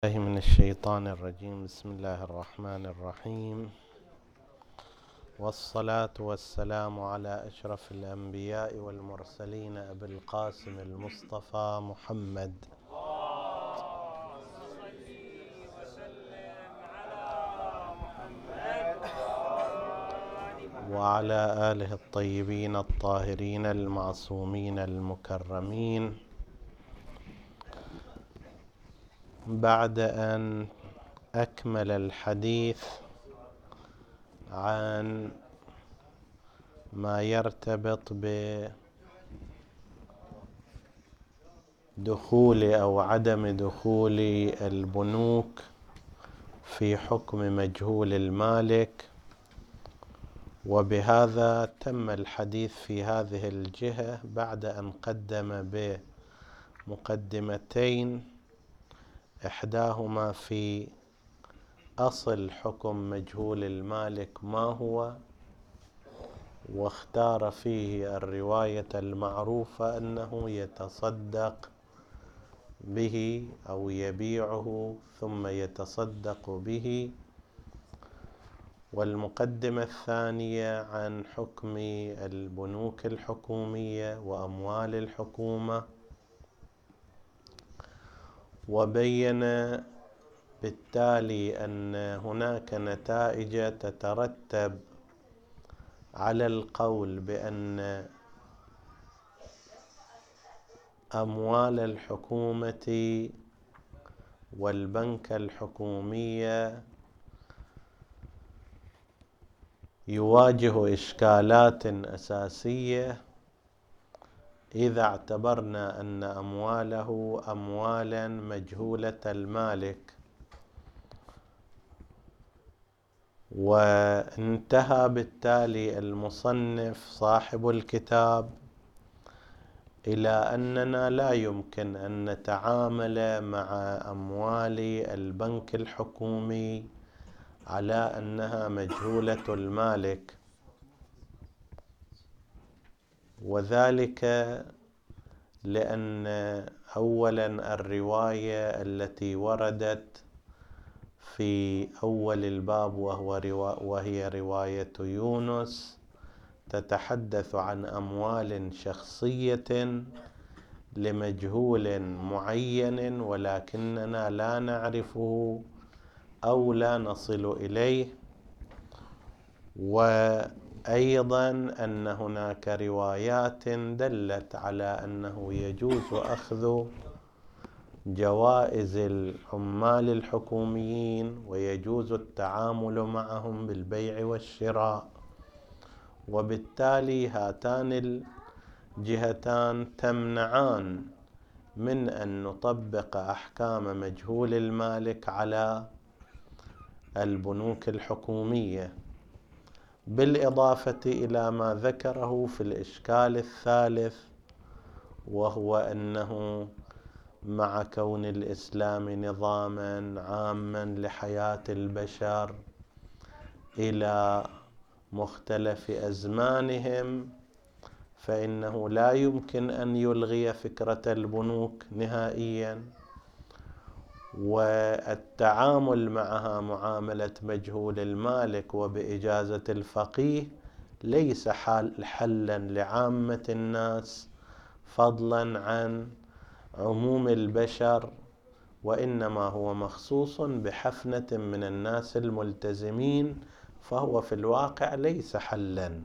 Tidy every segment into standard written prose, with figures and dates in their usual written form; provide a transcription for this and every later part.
الله من الشيطان الرجيم. بسم الله الرحمن الرحيم، والصلاة والسلام على أشرف الأنبياء والمرسلين أبي القاسم المصطفى محمد وعلى آله الطيبين الطاهرين المعصومين المكرمين. بعد أن أكمل الحديث عن ما يرتبط بدخول أو عدم دخول البنوك في حكم مجهول المالك، وبهذا تم الحديث في هذه الجهة بعد أن قدم بمقدمتين، إحداهما في أصل حكم مجهول المالك ما هو، واختار فيه الرواية المعروفة أنه يتصدق به أو يبيعه ثم يتصدق به، والمقدمة الثانية عن حكم البنوك الحكومية وأموال الحكومة، وبين بالتالي أن هناك نتائج تترتب على القول بأن أموال الحكومة والبنك الحكومية يواجه إشكالات أساسية إذا اعتبرنا أن أمواله أموالا مجهولة المالك. وانتهى بالتالي المصنف صاحب الكتاب إلى أننا لا يمكن أن نتعامل مع أموال البنك الحكومي على أنها مجهولة المالك، وذلك لأن أولا الرواية التي وردت في أول الباب وهي رواية يونس تتحدث عن أموال شخصية لمجهول معين ولكننا لا نعرفه أو لا نصل إليه، وأيضا أن هناك روايات دلت على أنه يجوز أخذ جوائز العمال الحكوميين ويجوز التعامل معهم بالبيع والشراء، وبالتالي هاتان الجهتان تمنعان من أن نطبق أحكام مجهول المالك على البنوك الحكومية، بالإضافة إلى ما ذكره في الإشكال الثالث، وهو أنه مع كون الإسلام نظاما عاما لحياة البشر إلى مختلف أزمانهم، فإنه لا يمكن أن يلغي فكرة البنوك نهائيا، والتعامل معها معاملة مجهول المالك وبإجازة الفقيه ليس حلا لعامة الناس فضلا عن عموم البشر، وإنما هو مخصوص بحفنة من الناس الملتزمين، فهو في الواقع ليس حلا.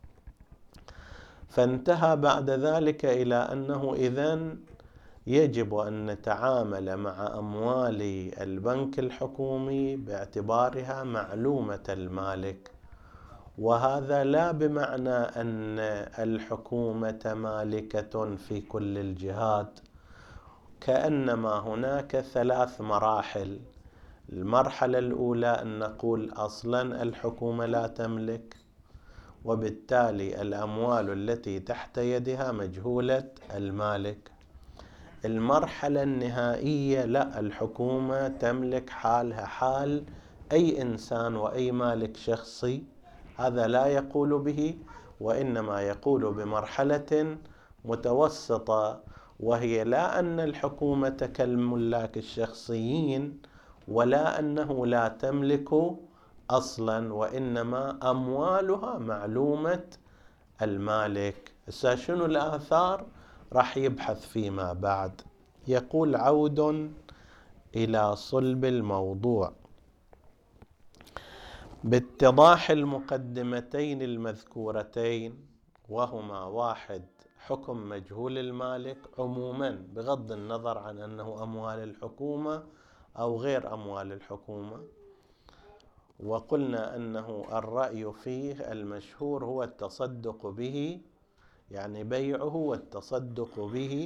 فانتهى بعد ذلك إلى أنه إذن يجب أن نتعامل مع أموال البنك الحكومي باعتبارها معلومة المالك، وهذا لا بمعنى أن الحكومة مالكة في كل الجهات، كأنما هناك 3 مراحل. المرحلة الأولى أن نقول أصلا الحكومة لا تملك، وبالتالي الأموال التي تحت يدها مجهولة المالك. المرحلة النهائية لا، الحكومة تملك حالها حال أي إنسان وأي مالك شخصي، هذا لا يقول به، وإنما يقول بمرحلة متوسطة وهي لا أن الحكومة كالملاك الشخصيين ولا أنه لا تملك أصلا، وإنما أموالها معلومة المالك. شنو الآثار راح يبحث فيما بعد. يقول: عود إلى صلب الموضوع. باتضاح المقدمتين المذكورتين، وهما: واحد، حكم مجهول المالك عموما بغض النظر عن أنه أموال الحكومة أو غير أموال الحكومة، وقلنا أنه الرأي فيه المشهور هو التصدق به، يعني بيعه والتصدق به.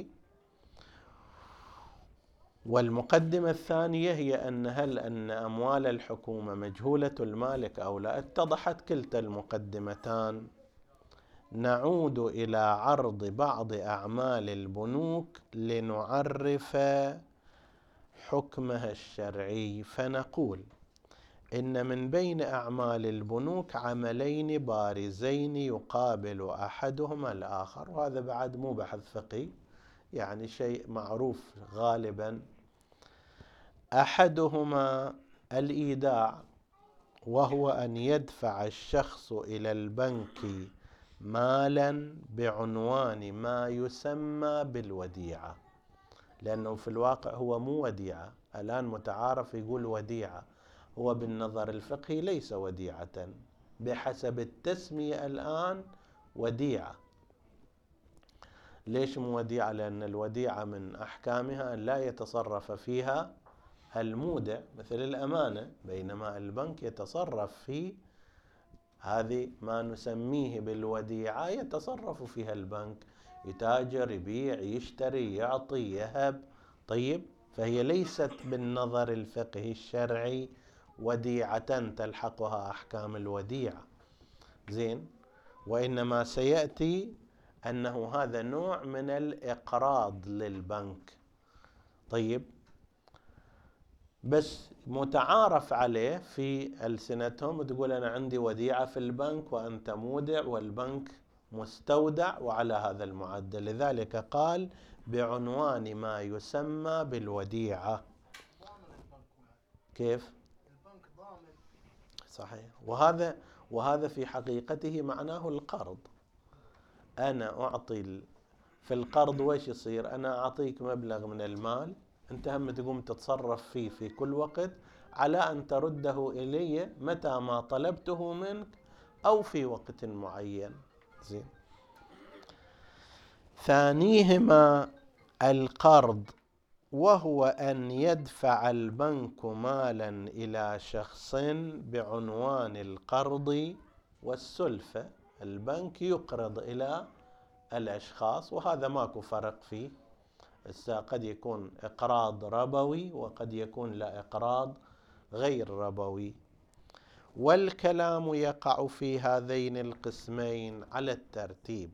والمقدمة الثانية هي هل أن أموال الحكومة مجهولة المالك أو لا. اتضحت كلتا المقدمتان. نعود إلى عرض بعض أعمال البنوك لنعرف حكمها الشرعي، فنقول: إن من بين أعمال البنوك عملين بارزين يقابل أحدهما الآخر. وهذا بعد مو بحث فقهي، يعني شيء معروف غالبا. أحدهما الإيداع، وهو أن يدفع الشخص إلى البنك مالا بعنوان ما يسمى بالوديعة، لأنه في الواقع هو مو وديعة. الآن متعارف يقول وديعة، هو بالنظر الفقهي ليس وديعة، بحسب التسمية الآن وديعة. ليش مو وديعة؟ لأن الوديعة من أحكامها أن لا يتصرف فيها المودع مثل الأمانة، بينما البنك يتصرف في هذه ما نسميه بالوديعة، يتصرف فيها البنك، يتاجر، يبيع، يشتري، يعطي، يهب. طيب، فهي ليست بالنظر الفقهي الشرعي وديعة تلحقها أحكام الوديعة. زين. وإنما سيأتي أنه هذا نوع من الإقراض للبنك. طيب، بس متعارف عليه في ألسنتهم، تقول أنا عندي وديعة في البنك وأنت مودع والبنك مستودع، وعلى هذا المعدل. لذلك قال بعنوان ما يسمى بالوديعة. كيف؟ البنك ضامن. صحيح. وهذا في حقيقته معناه القرض. أنا أعطي في القرض وإيش يصير؟ أنا أعطيك مبلغ من المال، أنت هم تقوم تتصرف فيه في كل وقت على أن ترده إلي متى ما طلبته منك أو في وقت معين. زين. ثانيهما القرض، وهو أن يدفع البنك مالا إلى شخص بعنوان القرض والسلفة. البنك يقرض إلى الأشخاص، وهذا ماكو فرق فيه. قد يكون إقراض ربوي وقد يكون لا إقراض غير ربوي. والكلام يقع في هذين القسمين على الترتيب.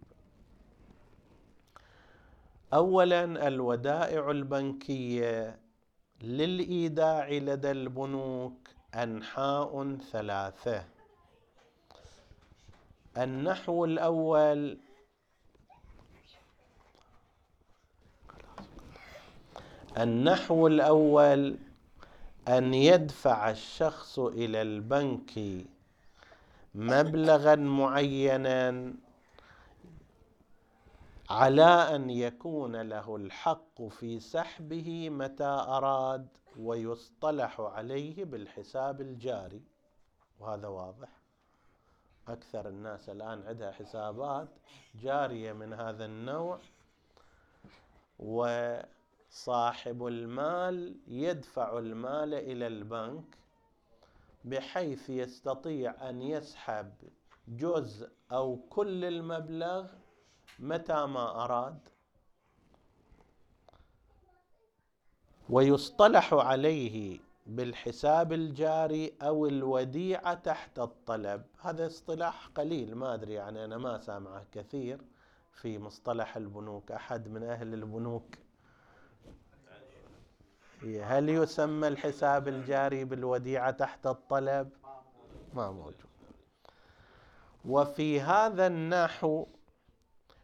أولا، الودائع البنكية للإيداع لدى البنوك أنحاء ثلاثة. النحو الأول: أن يدفع الشخص إلى البنك مبلغا معينا على أن يكون له الحق في سحبه متى أراد، ويصطلح عليه بالحساب الجاري. وهذا واضح، أكثر الناس الآن عندها حسابات جارية من هذا النوع، وصاحب المال يدفع المال إلى البنك بحيث يستطيع أن يسحب جزء أو كل المبلغ متى ما أراد، ويصطلح عليه بالحساب الجاري أو الوديعة تحت الطلب. هذا اصطلاح قليل، ما أدري، يعني أنا ما سامعه كثير في مصطلح البنوك. أحد من أهل البنوك هل يسمى الحساب الجاري بالوديعة تحت الطلب؟ ما موجود. وفي هذا النحو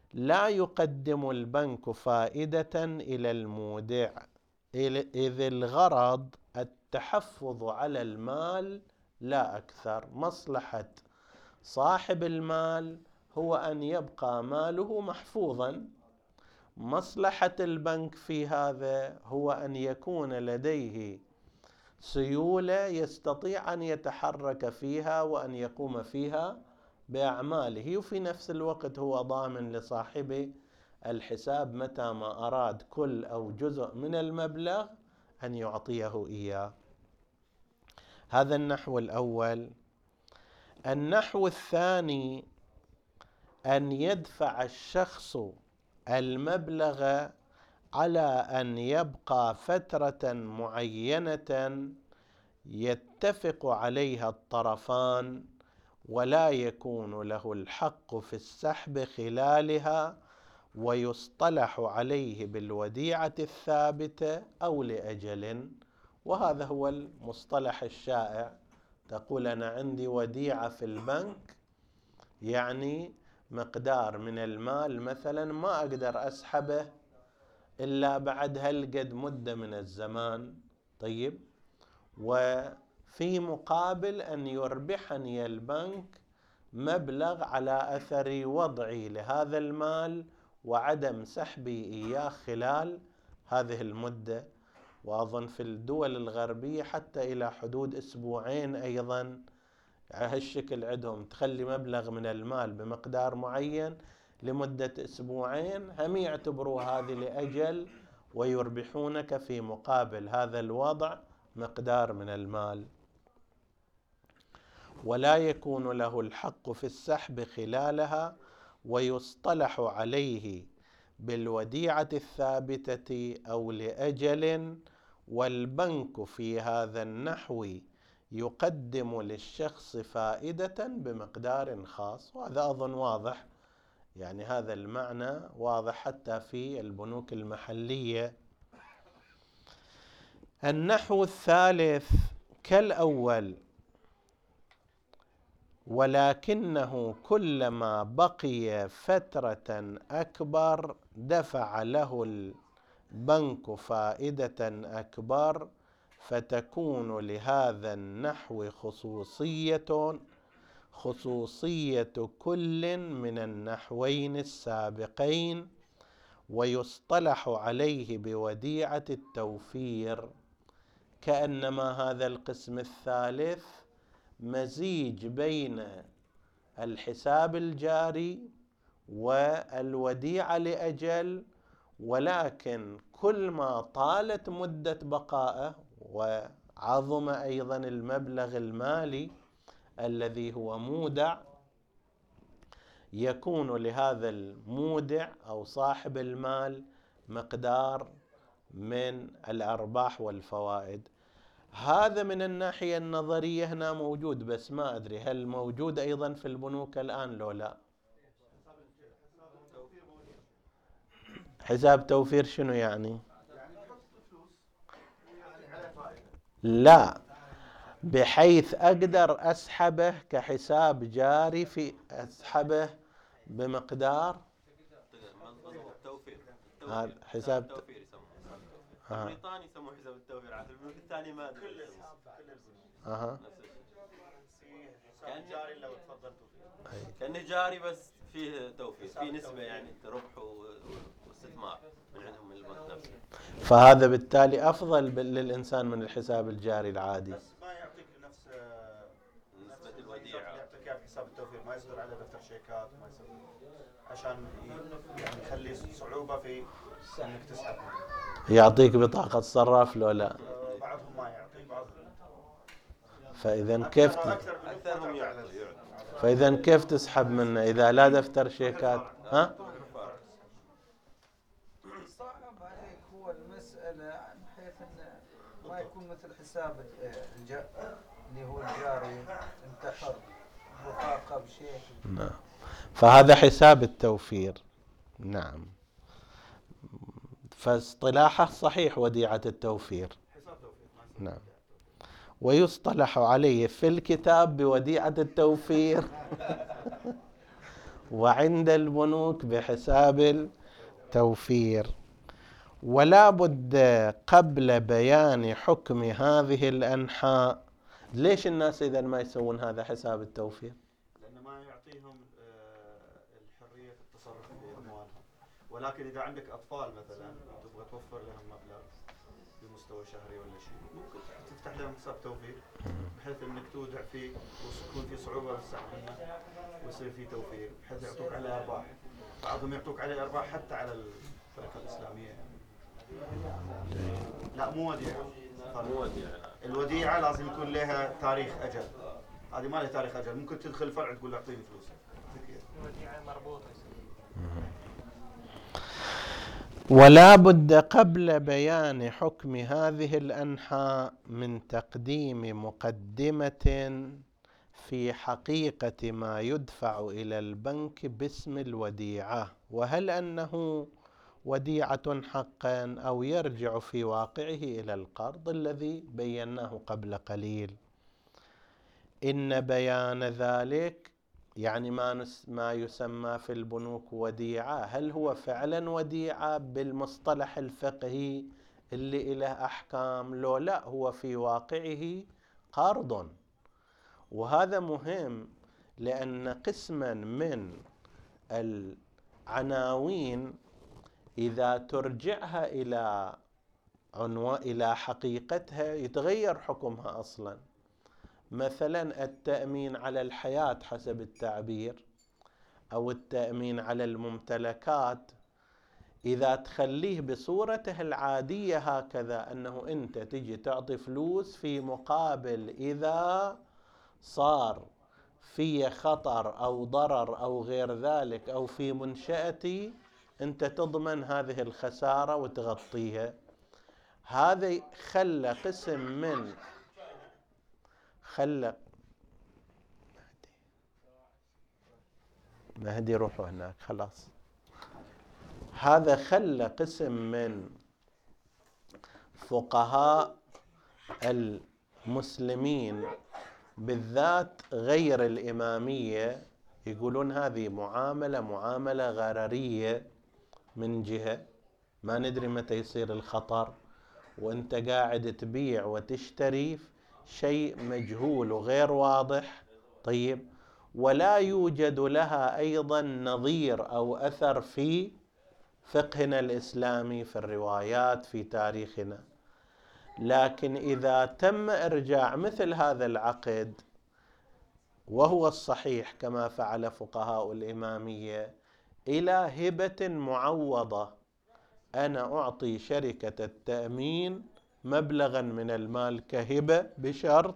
لا يقدم البنك فائدة إلى المودع، إذ الغرض التحفظ على المال لا أكثر. مصلحة صاحب المال هو أن يبقى ماله محفوظا، مصلحة البنك في هذا هو أن يكون لديه سيولة يستطيع أن يتحرك فيها وأن يقوم فيها بأعماله، وفي نفس الوقت هو ضامن لصاحب الحساب متى ما أراد كل أو جزء من المبلغ أن يعطيه إياه. هذا النحو الأول. النحو الثاني أن يدفع الشخص المبلغ على أن يبقى فترة معينة يتفق عليها الطرفان، ولا يكون له الحق في السحب خلالها، ويصطلح عليه بالوديعة الثابتة أو لأجل. وهذا هو المصطلح الشائع، تقول أنا عندي وديعة في البنك، يعني مقدار من المال مثلا ما أقدر أسحبه إلا بعد هالقد مدة من الزمان. طيب، وفي مقابل أن يربحني البنك مبلغ على أثر وضعي لهذا المال وعدم سحبي إياه خلال هذه المدة. وأظن في الدول الغربية حتى إلى حدود أسبوعين أيضا هالشكل عندهم، تخلي مبلغ من المال بمقدار معين لمدة أسبوعين، هم يعتبروا هذه لأجل ويربحونك في مقابل هذا الوضع مقدار من المال. ولا يكون له الحق في السحب خلالها، ويصطلح عليه بالوديعة الثابتة أو لأجل. والبنك في هذا النحو يقدم للشخص فائدة بمقدار خاص. وهذا أظن واضح، يعني هذا المعنى واضح حتى في البنوك المحلية. النحو الثالث كالأول، ولكنه كلما بقي فترة أكبر دفع له البنك فائدة أكبر، فتكون لهذا النحو خصوصية كل من النحوين السابقين، ويصطلح عليه بوديعة التوفير. كأنما هذا القسم الثالث مزيج بين الحساب الجاري والوديعة لأجل، ولكن كل ما طالت مدة بقائه وعظم أيضا المبلغ المالي الذي هو مودع، يكون لهذا المودع أو صاحب المال مقدار من الأرباح والفوائد. هذا من الناحية النظرية هنا موجود، بس ما أدري هل موجود أيضا في البنوك الآن لو لا. حساب توفير شنو يعني؟ لا، بحيث أقدر أسحبه كحساب جاري، في أسحبه بمقدار حساب التوفير يسموه. بريطاني يسموه حساب التوفير، على البنوك الثاني ما ادري. كأنه جاري لو تفضلتوا فيه. كأنه جاري بس فيه توفير، فيه نسبة يعني ربح واستثمار من عندهم من البنك نفسه. فهذا بالتالي أفضل للإنسان من الحساب الجاري العادي. بس ما يعطيك نفس نسبة الوديعة. يعطيك إياه في حساب التوفير، ما يصدر عليه دفتر شيكات، ما يصدر عشان يعني يخلي صعوبة في انك تسحب. يعطيك بطاقة صراف لو لا؟ بعضهم ما يعطي، بعضهم. فإذا كيف تسحب منه إذا لا دفتر شيكات؟ ها؟ صعب عليك هو المسألة من حيث أنه ما يكون مثل حساب اللي هو الجاري، انت حر بطاقة بشيء. نعم، فهذا حساب التوفير. نعم، فاصطلاحه صحيح وديعة التوفير. نعم، ويصطلح عليه في الكتاب بوديعة التوفير وعند البنوك بحساب التوفير. ولا بد قبل بيان حكم هذه الأنحاء. ليش الناس إذا ما يسوون هذا حساب التوفير؟ لأنه ما يعطيهم الحرية في التصرف في أموالهم. ولكن إذا عندك أطفال مثلا تبغى توفر لهم مبلغ بمستوى شهري ولا شيء، ممكن تفتح لهم حساب توفير بحيث انك تودع فيه ويكون في صعوبه بالسحب ويصير في توفير بحيث يعطوك عليه ارباح. بعضهم يعطوك عليه ارباح حتى على الشركه الاسلاميه يعني. لا مو وديعه. الوديعه لازم يكون لها تاريخ اجل. هذه ما لها تاريخ اجل، ممكن تدخل الفرع تقول له اعطيني فلوس. الوديعه مربوطه. ولا بد قبل بيان حكم هذه الأنحاء من تقديم مقدمة في حقيقة ما يدفع إلى البنك باسم الوديعة، وهل أنه وديعة حقا أو يرجع في واقعه إلى القرض الذي بيناه قبل قليل. إن بيان ذلك يعني ما يسمى في البنوك وديعة، هل هو فعلا وديعة بالمصطلح الفقهي اللي له أحكام؟ لو لا، هو في واقعه قرض. وهذا مهم لأن قسما من العناوين إذا ترجعها إلى حقيقتها يتغير حكمها أصلا. مثلا التأمين على الحياة حسب التعبير أو التأمين على الممتلكات، إذا تخليه بصورته العادية هكذا أنه أنت تجي تعطي فلوس في مقابل إذا صار في خطر أو ضرر أو غير ذلك أو في منشأتي أنت تضمن هذه الخسارة وتغطيها، هذا خلى قسم من مهدي روحوا هناك خلاص. هذا خلى قسم من فقهاء المسلمين بالذات غير الإمامية يقولون هذه معاملة غررية. من جهة ما ندري متى يصير الخطر وانت قاعد تبيع وتشتري شيء مجهول وغير واضح. طيب، ولا يوجد لها أيضا نظير أو أثر في فقهنا الإسلامي، في الروايات، في تاريخنا. لكن إذا تم إرجاع مثل هذا العقد، وهو الصحيح كما فعل فقهاء الإمامية، إلى هبة معوضة، أنا أعطي شركة التأمين مبلغا من المال كهبة بشرط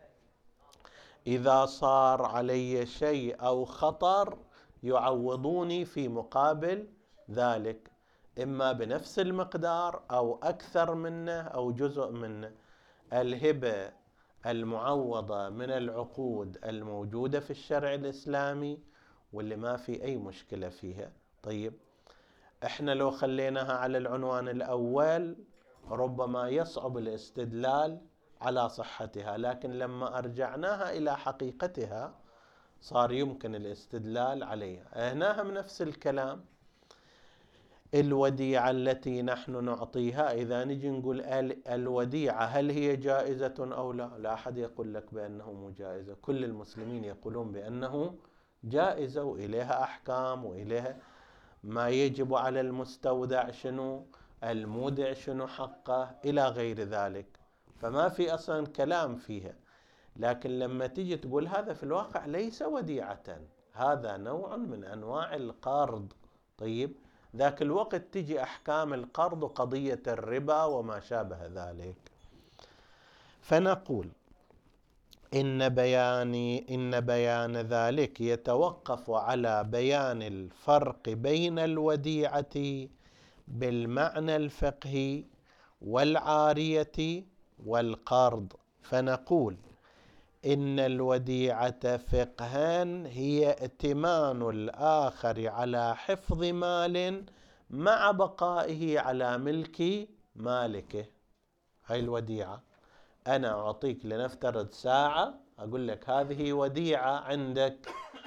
إذا صار علي شيء أو خطر يعوضوني في مقابل ذلك، إما بنفس المقدار أو أكثر منه أو جزء منه. الهبة المعوضة من العقود الموجودة في الشرع الإسلامي واللي ما في أي مشكلة فيها. طيب، احنا لو خليناها على العنوان الأول ربما يصعب الاستدلال على صحتها، لكن لما أرجعناها إلى حقيقتها صار يمكن الاستدلال عليها. هنا هم نفس الكلام. الوديعة التي نحن نعطيها، إذا نجي نقول الوديعة هل هي جائزة أو لا، لا أحد يقول لك بأنه مو جائزة، كل المسلمين يقولون بأنه جائزة وإليها أحكام وإليها ما يجب على المستودع شنو، المودع شنو حقه، إلى غير ذلك، فما في أصلا كلام فيها. لكن لما تيجي تقول هذا في الواقع ليس وديعة، هذا نوع من أنواع القرض. طيب، ذاك الوقت تجي أحكام القرض وقضية الربا وما شابه ذلك. فنقول إن بيان ذلك يتوقف على بيان الفرق بين الوديعة بالمعنى الفقهي والعارية والقرض. فنقول إن الوديعة فقها هي ائتمان الآخر على حفظ مال مع بقائه على ملك مالكه. هاي الوديعة. أنا أعطيك لنفترض ساعة، أقول لك هذه وديعة عندك،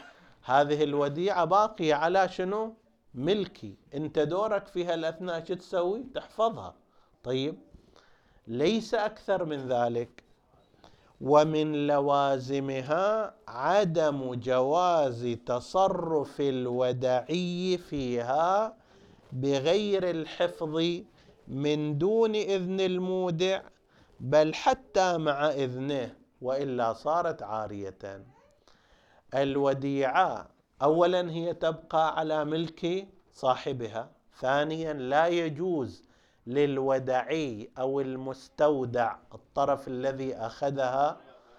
هذه الوديعة باقية على شنو؟ ملكي، انت دورك في هالأثناء شو تسوي؟ تحفظها. طيب، ليس أكثر من ذلك. ومن لوازمها عدم جواز تصرف الودعي فيها بغير الحفظ من دون إذن المودع، بل حتى مع إذنه، وإلا صارت عارية. الوديعة أولا هي تبقى على ملك صاحبها، ثانيا لا يجوز للودعي أو المستودع الطرف الذي أخذها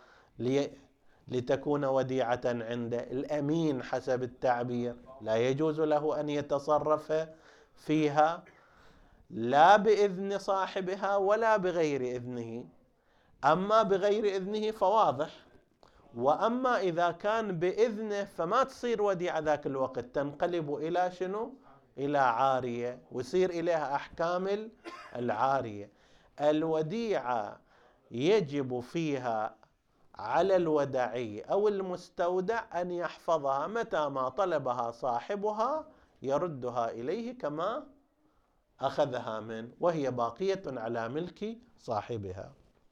لتكون وديعة عنده، الأمين حسب التعبير، لا يجوز له أن يتصرف فيها لا بإذن صاحبها ولا بغير إذنه. أما بغير إذنه فواضح، وأما إذا كان بإذنه فما تصير وديعة ذاك الوقت، تنقلب إلى شنو؟ إلى عارية، ويصير إليها أحكام العارية. الوديعة يجب فيها على الودعي أو المستودع أن يحفظها، متى ما طلبها صاحبها يردها إليه كما أخذها منه، وهي باقية على ملك صاحبها.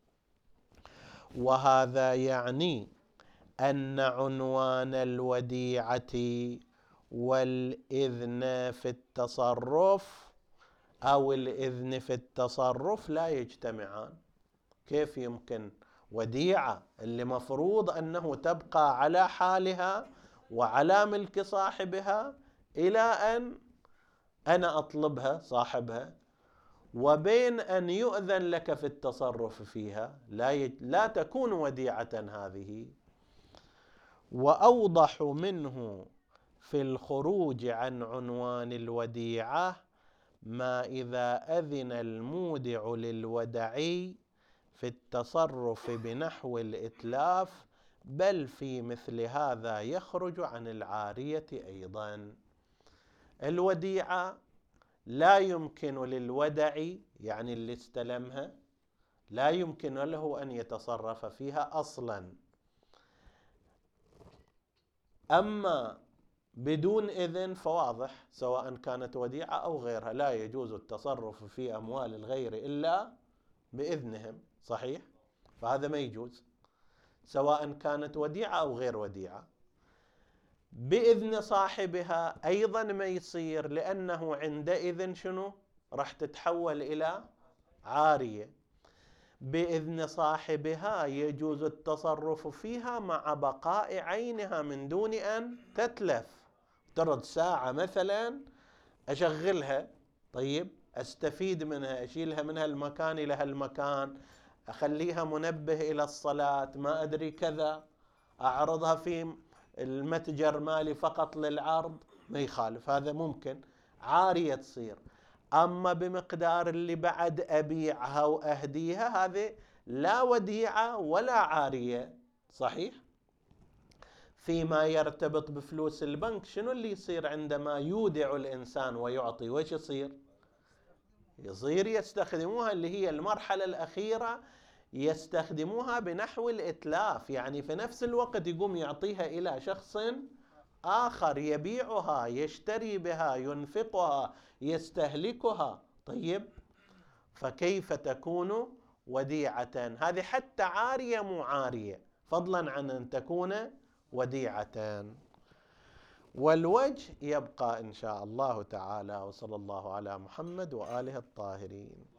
وهذا يعني أن عنوان الوديعة والإذن في التصرف أو الإذن في التصرف لا يجتمعان. كيف يمكن وديعة اللي مفروض أنه تبقى على حالها وعلى ملك صاحبها إلى أن أنا أطلبها صاحبها، وبين أن يؤذن لك في التصرف فيها لا تكون وديعة هذه. وأوضح منه في الخروج عن عنوان الوديعة ما إذا أذن المودع للودعي في التصرف بنحو الإتلاف، بل في مثل هذا يخرج عن العارية أيضا. الوديعة لا يمكن للودعي، يعني اللي استلمها، لا يمكن له أن يتصرف فيها أصلا. أما بدون إذن فواضح، سواء كانت وديعة أو غيرها، لا يجوز التصرف في أموال الغير إلا بإذنهم، صحيح؟ فهذا ما يجوز، سواء كانت وديعة أو غير وديعة. بإذن صاحبها أيضا ما يصير، لأنه عندئذ شنو؟ راح تتحول إلى عارية. بإذن صاحبها يجوز التصرف فيها مع بقاء عينها من دون أن تتلف. ترد ساعة مثلا أشغلها، طيب أستفيد منها، أشيلها من هالمكان إلى هالمكان، أخليها منبه إلى الصلاة، ما أدري كذا، أعرضها في المتجر مالي فقط للعرض، ما يخالف، هذا ممكن عارية تصير. أما بمقدار اللي بعد أبيعها وأهديها، هذه لا وديعة ولا عارية، صحيح؟ فيما يرتبط بفلوس البنك، شنو اللي يصير عندما يودع الإنسان ويعطي؟ وش يصير يستخدموها، اللي هي المرحلة الأخيرة، يستخدموها بنحو الإتلاف، يعني في نفس الوقت يقوم يعطيها إلى شخص آخر يبيعها، يشتري بها، ينفقها، يستهلكها. طيب، فكيف تكون وديعة؟ هذه حتى عارية مو عارية، فضلا عن أن تكون وديعة. والوجه يبقى إن شاء الله تعالى. وصلى الله على محمد وآله الطاهرين.